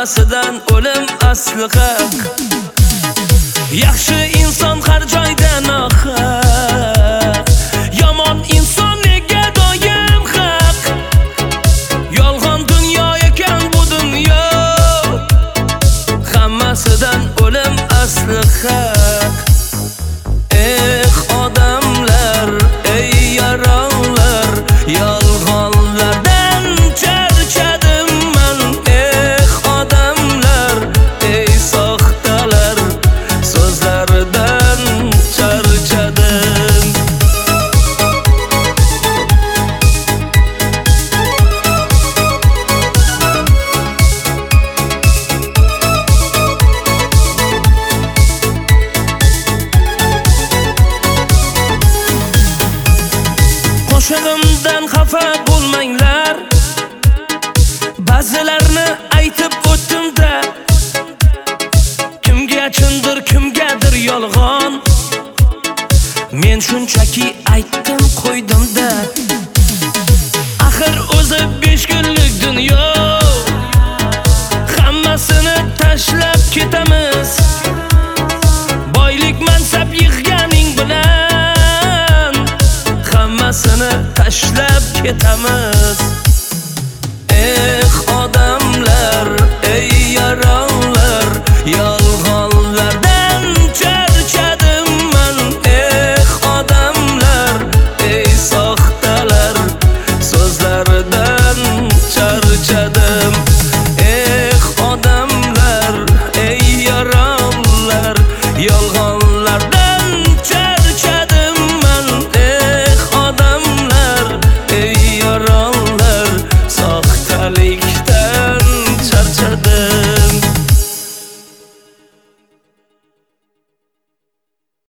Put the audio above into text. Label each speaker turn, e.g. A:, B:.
A: hammasidan o'lim asli haq. Yaxshi inson har joyda nohaq, yomon inson nega doim haq. Yolg'on dunyo ekan bu dunyo, hammasidan o'lim asli haq. Odamlar, ey yaronlar, yolg'onlardan charchadim man. Odamlar, ey soxtalar, so'zlaridan charchadim. Qo'shig'imdan xafa bo'lmanglar, ba'zilarni aytib o'tdim-da. Kimga chindir, kimgadir yolg'on, men shunchaki aytdim qo'ydim-da. Axir o'zi 5 kunlik dunyo, hammasini tashlab ketamiz. Boylik mansab yig'ganing bilan hammasini tashlab ketamiz.